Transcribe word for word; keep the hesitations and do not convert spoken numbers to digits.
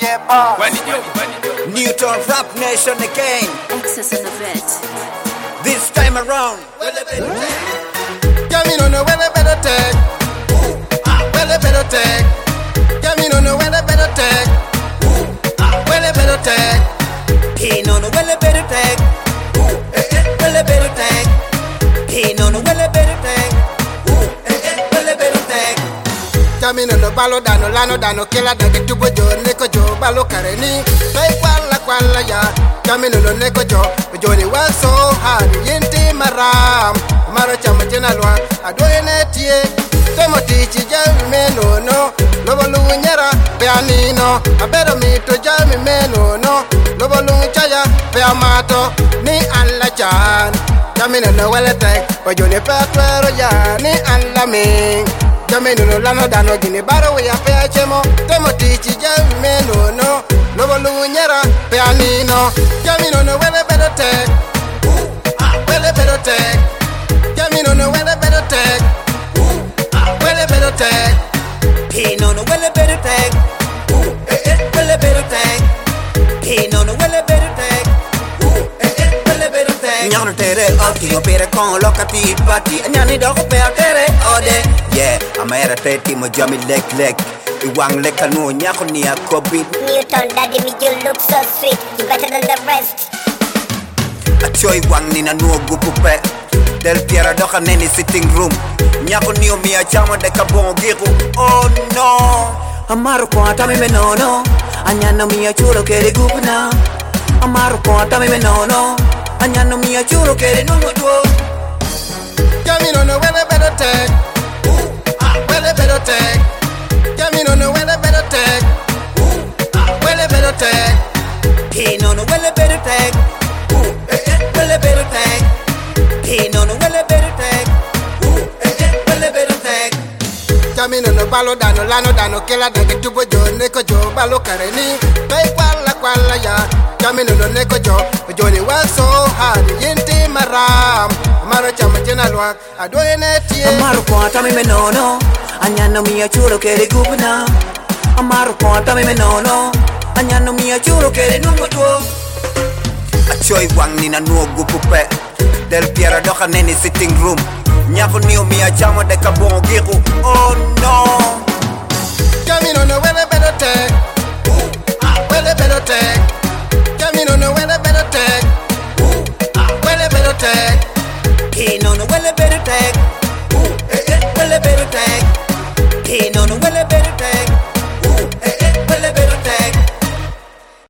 yeah, boss. Newton Rap Nation again. Access on the vet. This time around. Well, a better take. Come in on a well, a better take. Ooh, ah, well, a better take. Come in on a well, a better take. Ooh, ah, well, a better take. He no no well a better take. Ooh, eh, eh, Well a better take. He no no well a better take. ooh, eh, eh. Well a better take. Come in on a ballo dano, lano dano, killa da get to bojo, neko jo, ballo kareni. Pay qualla qualla ya. Come in on a neko jo, Johnny was so hard. Yinti maram, maro chama chenalwa, adoyene tie. Timothy Chijami meno no, Lobo Lunyera, Pianino, a better me to Jami meno no, Lobo Lunchaya, Piamato, ni alla chan. Jamino no well attack, but you never ya, ni alla me. Jamino no lano dano gini baro we a peachemo, Timothy Chijami meno no, Lobo Lunyera, Pianino, Jamino no well a better take, ooh, ah, well a better take, Jamino no well a better take. Well, a better take. He no no well a better take. Ooh, eh, eh. Well a better take. He no no well a better take. Ooh, eh, eh. Well a better take. Nyano tere oti opere con locati pati. Nyani dogo pe tere ode. Yeah, amera teti mo jami lek lek. Iwang lek anu nyako ni akobi. Newton, daddy, me you look so sweet. You better than the rest. Achoy wang ni na nuo gupupe. Del Piera doka neni sitting room. Nyako niyo miya chama de kabongo giku. Oh no. Amaro kwa atami me no no. Anyano miya chulo kere gupna. Amaro kwa atami me no no. Anyano miya chulo kere nungo duo. Jamino no well a better take. Ooh, ah, well a better take. Jamino no well a better take. Ooh, ah, well a better take. He no no well a better take. Ooh, eh, eh. Well a better take. He no no well a better take. Ooh, eh, eh. Well a better take. Jamino no ballo dano, lano dano, killa da get to bojo, neko jo, ballo kareni. Pay qualla qualla ya. Jamino no neko jo, Johnny was so hard. Yinti maram, maro chama chenalwa, adoyene tie. Amaro kwa atami me no no. Anyano miya chulo kere gupna. Amaro kwa atami me no no. Anyano miya chulo kere nungo duo. Achoy wang ni na nuo gupupe. Del Piera doka neni sitting room. Nyako niyo miya chama de kabongo giku. Oh no. Jamino no well a better take.